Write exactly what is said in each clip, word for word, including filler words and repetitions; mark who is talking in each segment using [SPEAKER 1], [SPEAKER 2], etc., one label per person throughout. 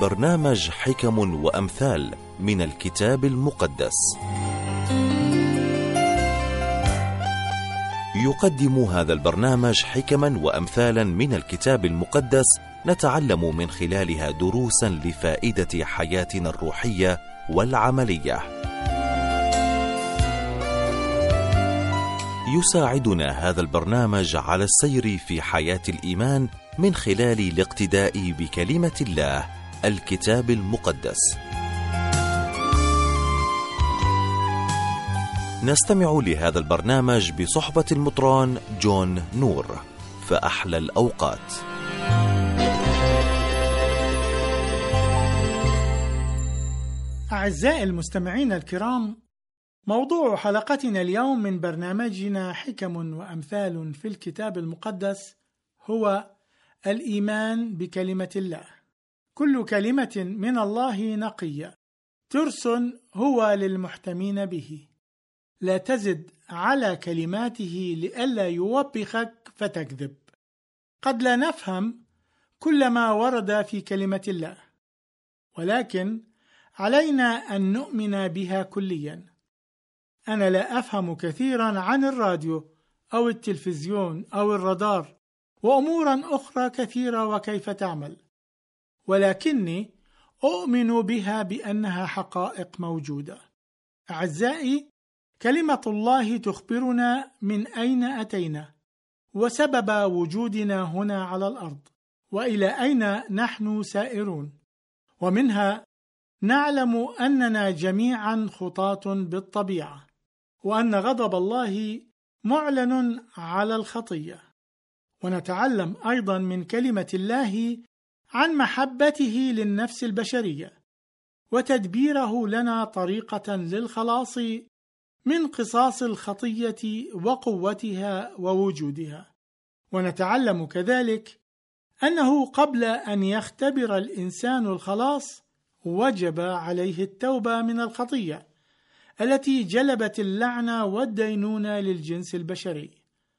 [SPEAKER 1] برنامج حكم وأمثال من الكتاب المقدس. يقدم هذا البرنامج حكما وأمثالا من الكتاب المقدس، نتعلم من خلالها دروسا لفائدة حياتنا الروحية والعملية. يساعدنا هذا البرنامج على السير في حياة الإيمان من خلال الاقتداء بكلمة الله، الكتاب المقدس. نستمع لهذا البرنامج بصحبة المطران جون نور. فأحلى الأوقات.
[SPEAKER 2] أعزائي المستمعين الكرام، موضوع حلقتنا اليوم من برنامجنا حكم وأمثال في الكتاب المقدس هو الإيمان بكلمة الله. كل كلمة من الله نقية، ترس هو للمحتمين به، لا تزد على كلماته لئلا يوبخك فتكذب. قد لا نفهم كل ما ورد في كلمة الله، ولكن علينا أن نؤمن بها كليا. أنا لا أفهم كثيرا عن الراديو أو التلفزيون أو الرادار وأمورا أخرى كثيرة وكيف تعمل، ولكني أؤمن بها بأنها حقائق موجودة. أعزائي، كلمة الله تخبرنا من أين أتينا وسبب وجودنا هنا على الأرض، وإلى أين نحن سائرون، ومنها نعلم أننا جميعا خطاة بالطبيعة، وأن غضب الله معلن على الخطية. ونتعلم أيضا من كلمة الله عن محبته للنفس البشرية وتدبيره لنا طريقة للخلاص من قصاص الخطية وقوتها ووجودها. ونتعلم كذلك أنه قبل أن يختبر الإنسان الخلاص وجب عليه التوبة من الخطية التي جلبت اللعنة والدينونة للجنس البشري،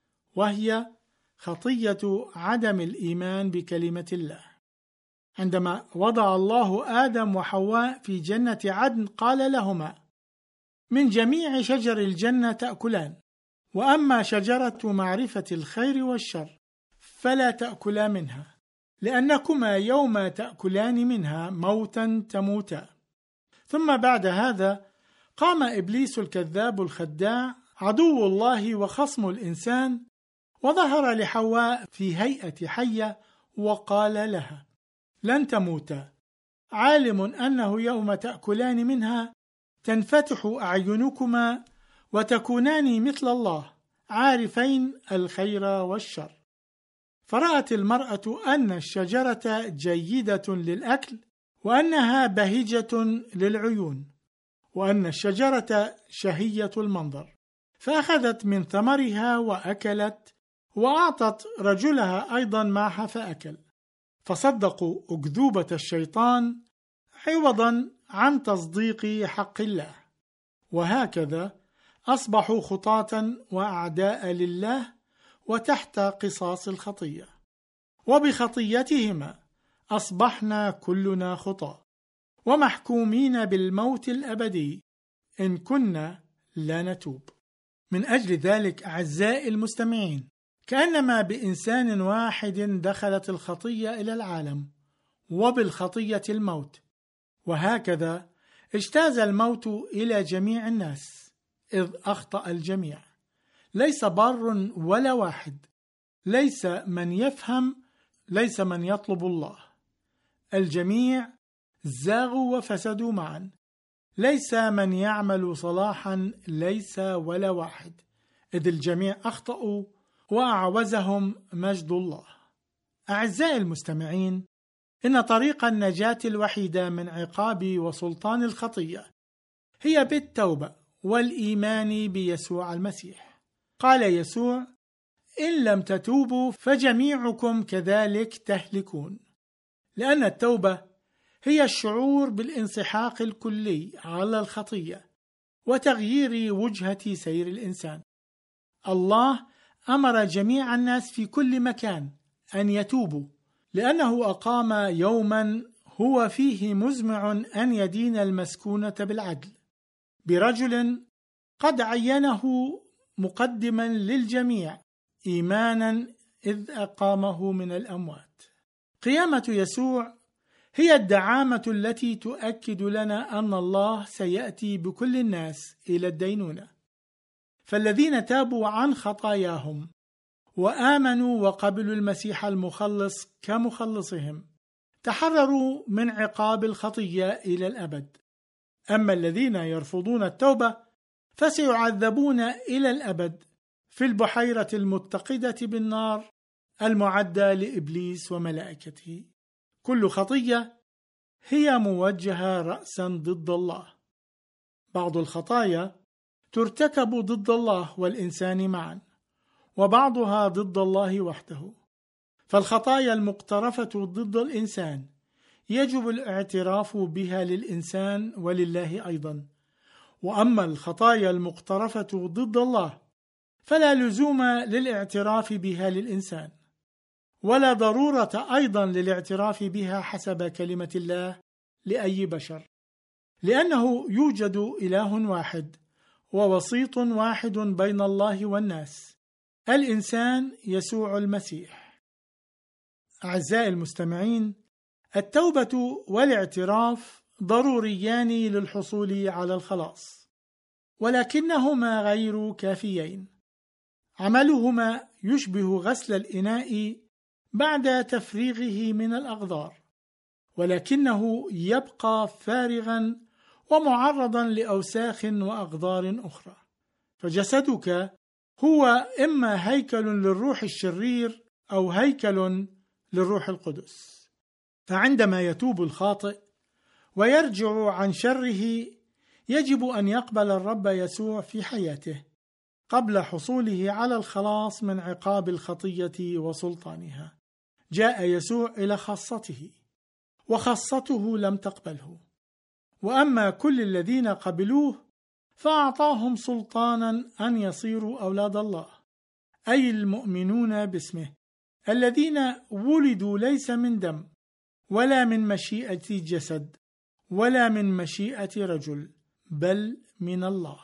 [SPEAKER 2] وهي خطية عدم الإيمان بكلمة الله. عندما وضع الله آدم وحواء في جنة عدن قال لهما: من جميع شجر الجنة تأكلان، وأما شجرة معرفة الخير والشر فلا تأكلا منها، لأنكما يوم تأكلان منها موتا تموتا. ثم بعد هذا قام إبليس الكذاب الخداع عدو الله وخصم الإنسان، وظهر لحواء في هيئة حية وقال لها: لن تموتا، عالم أنه يوم تأكلان منها تنفتح أعينكما وتكونان مثل الله، عارفين الخير والشر. فرأت المرأة أن الشجرة جيدة للأكل، وأنها بهجة للعيون، وأن الشجرة شهية المنظر، فأخذت من ثمرها وأكلت، وأعطت رجلها أيضا معها فأكل. فصدقوا أكذوبة الشيطان عوضا عن تصديق حق الله، وهكذا أصبحوا خطاة وأعداء لله وتحت قصاص الخطية، وبخطيتهما أصبحنا كلنا خطاة ومحكومين بالموت الأبدي إن كنا لا نتوب. من أجل ذلك أعزائي المستمعين، كأنما بإنسان واحد دخلت الخطية إلى العالم، وبالخطية الموت، وهكذا اجتاز الموت إلى جميع الناس، إذ أخطأ الجميع، ليس بار ولا واحد، ليس من يفهم، ليس من يطلب الله. الجميع زاغوا وفسدوا معا، ليس من يعمل صلاحا، ليس ولا واحد، إذ الجميع أخطأوا وأعوزهم مجد الله. أعزائي المستمعين، إن طريق النجاة الوحيدة من عقاب وسلطان الخطية هي بالتوبة والإيمان بيسوع المسيح. قال يسوع: إن لم تتوبوا فجميعكم كذلك تهلكون. لأن التوبة هي الشعور بالانسحاق الكلي على الخطية وتغيير وجهة سير الإنسان. الله أمر جميع الناس في كل مكان أن يتوبوا، لأنه أقام يوما هو فيه مزمع أن يدين المسكونة بالعدل برجل قد عينه مقدما للجميع إيمانا إذ أقامه من الأموات. قيامة يسوع هي الدعامة التي تؤكد لنا أن الله سيأتي بكل الناس إلى الدينونة، فالذين تابوا عن خطاياهم وآمنوا وقبلوا المسيح المخلص كمخلصهم تحرروا من عقاب الخطية إلى الأبد. أما الذين يرفضون التوبة فسيعذبون إلى الأبد في البحيرة المتقدة بالنار المعدة لإبليس وملائكته. كل خطية هي موجهة رأسا ضد الله. بعض الخطايا ترتكب ضد الله والإنسان معا، وبعضها ضد الله وحده. فالخطايا المقترفة ضد الإنسان يجب الاعتراف بها للإنسان ولله أيضا، وأما الخطايا المقترفة ضد الله فلا لزوم للاعتراف بها للإنسان، ولا ضرورة أيضا للاعتراف بها حسب كلمة الله لأي بشر، لأنه يوجد إله واحد ووسيط واحد بين الله والناس، الإنسان يسوع المسيح. أعزائي المستمعين، التوبة والاعتراف ضروريان للحصول على الخلاص، ولكنهما غير كافيين. عملهما يشبه غسل الإناء بعد تفريغه من الأقذار، ولكنه يبقى فارغا ومعرضا لأوساخ وأقذار أخرى. فجسدك هو إما هيكل للروح الشرير أو هيكل للروح القدس. فعندما يتوب الخاطئ ويرجع عن شره يجب أن يقبل الرب يسوع في حياته قبل حصوله على الخلاص من عقاب الخطية وسلطانها. جاء يسوع إلى خاصته وخاصته لم تقبله، وأما كل الذين قبلوه فأعطاهم سلطانا أن يصيروا أولاد الله، أي المؤمنون باسمه، الذين ولدوا ليس من دم ولا من مشيئة جسد ولا من مشيئة رجل بل من الله.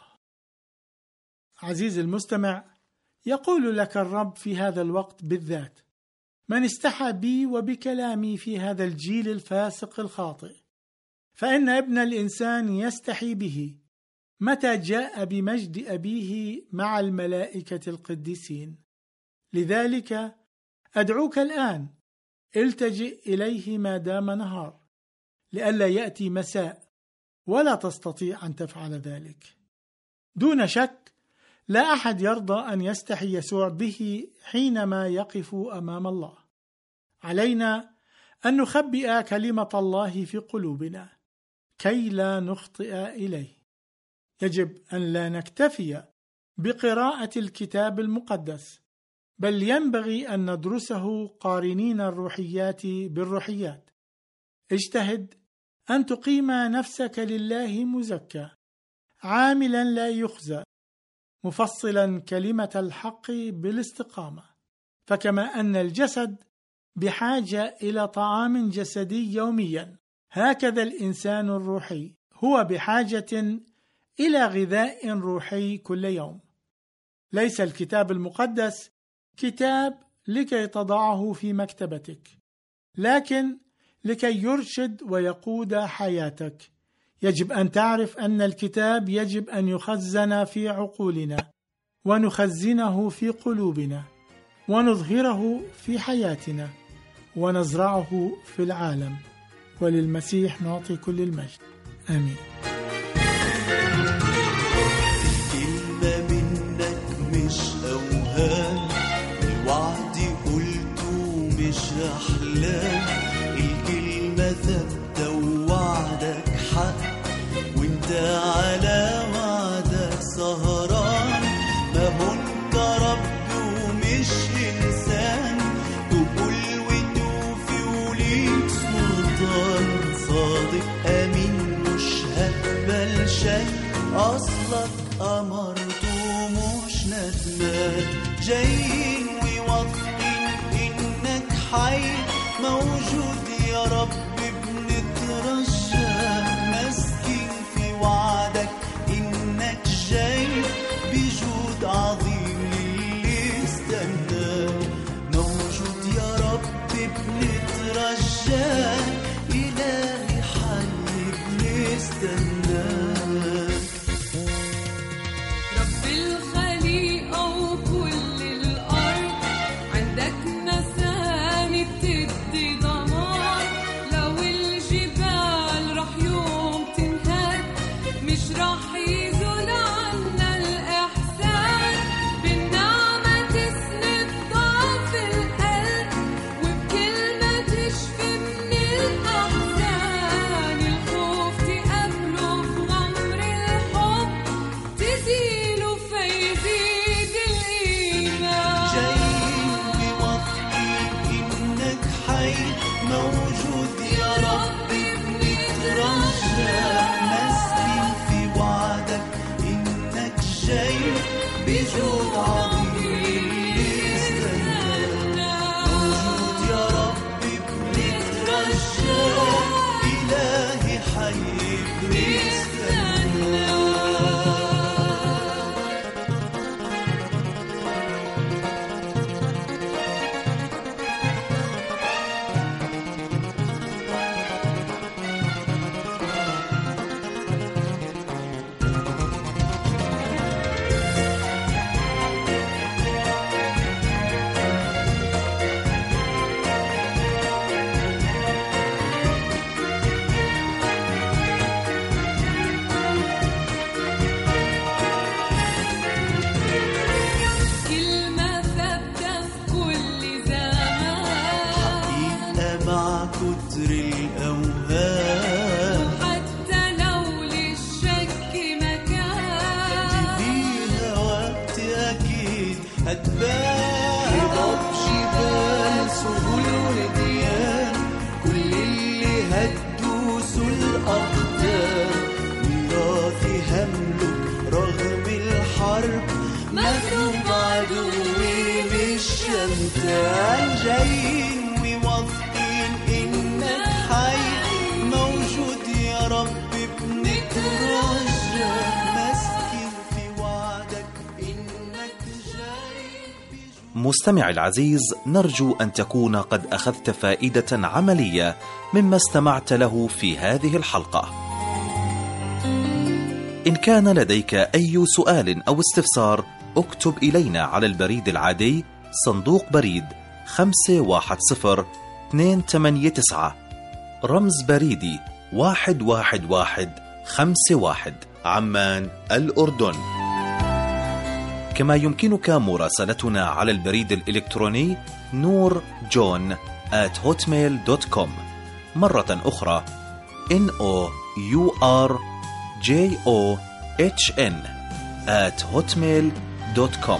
[SPEAKER 2] عزيزي المستمع، يقول لك الرب في هذا الوقت بالذات: من استحى بي وبكلامي في هذا الجيل الفاسق الخاطئ فإن ابن الإنسان يستحي به متى جاء بمجد أبيه مع الملائكة القديسين. لذلك أدعوك الآن التجئ إليه ما دام نهار، لئلا يأتي مساء ولا تستطيع أن تفعل ذلك. دون شك لا أحد يرضى أن يستحي يسوع به حينما يقف أمام الله. علينا أن نخبئ كلمة الله في قلوبنا كي لا نخطئ إليه. يجب أن لا نكتفي بقراءة الكتاب المقدس، بل ينبغي أن ندرسه قارنين الروحيات بالروحيات. اجتهد أن تقيم نفسك لله مزكى، عاملا لا يخزى، مفصلا كلمة الحق بالاستقامة. فكما أن الجسد بحاجة إلى طعام جسدي يوميا، هكذا الإنسان الروحي هو بحاجة إلى غذاء روحي كل يوم. ليس الكتاب المقدس كتاب لكي تضعه في مكتبتك، لكن لكي يرشد ويقود حياتك. يجب أن تعرف أن الكتاب يجب أن يخزن في عقولنا ونخزنه في قلوبنا ونظهره في حياتنا ونزرعه في العالم، وللمسيح نعطي كل المجد. آمين.
[SPEAKER 3] الكلمة منك مش أوهام، الوعد قلته مش أحلام، الكلمة ثابتة ووعدك حق، وانت على وعدك سهران. ما هو انت رب ومش إنسان، تقول وتوفي وليك سلطان. صادق أمين مش هقبل شيء، أصلك أمرته مش ندمان. جايين وواثقين إنك حي موجود يا رب، بنت نترجاك، ماسكين في وعدك إنك جاي بجود عظيم للي استناك. موجود يا رب بنترجاك، إلهي حي بنستناك.
[SPEAKER 4] رب الخليقة وكل الأرض عندك مساني بتدي ضمان. لو الجبال رح يوم تنهد مش رح يزول عنا الإحسان. بالنعمة تسند ضعف القلب، وبكلمة تشفي من الأحزان. الخوف تقابله بغمر الحب، تزيله فيزيد الإيمان.
[SPEAKER 3] جايين بوثقين إنك حي، موجود يا رب بنترجاك، ماسكين في وعدك إنك جاي بجود عظيم استناك. موجود يا رب بنترجاك، إلهي حي بنستناك.
[SPEAKER 4] كلمة ثابتة في كل زمان،
[SPEAKER 3] حقيقة مع كتر الأوهام،
[SPEAKER 4] وحتى لو للشك مكان.
[SPEAKER 3] فيها وقت أكيد هتبان. هضاب جبال سهول وديان، كل اللي هتدوسوا الأقدام. ميراثي هملك رغم الحرب، مغلوب عدوي مش شمتان. جايين وواثقين إنك حي، موجود يا رب بنترجاك، ماسكين في وعدك إنك جاي بجود.
[SPEAKER 1] مستمع العزيز، نرجو أن تكون قد أخذت فائدة عملية مما استمعت له في هذه الحلقة. إن كان لديك أي سؤال أو استفسار، اكتب إلينا على البريد العادي صندوق بريد خمسة واحد صفر اثنين ثمانية تسعة، رمز بريدي واحد واحد واحد خمسة واحد، عمان الأردن. كما يمكنك مراسلتنا على البريد الإلكتروني نور جون آت هوتميل دوت كوم. مرة أخرى N O U R J O H N آت هوتميل دوت كوم.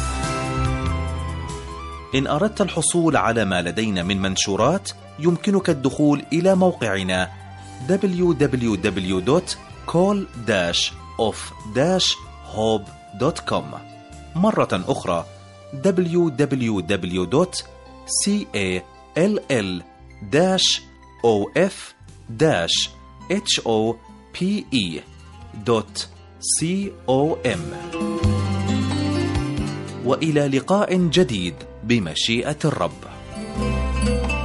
[SPEAKER 1] إن أردت الحصول على ما لدينا من منشورات، يمكنك الدخول إلى موقعنا دبليو دبليو دبليو دوت كول داش أوف داش هوب دوت كوم. مرة أخرى دبليو دبليو دبليو دوت كول داش أوف داش هوب دوت كوم. وإلى لقاء جديد بمشيئة الرب.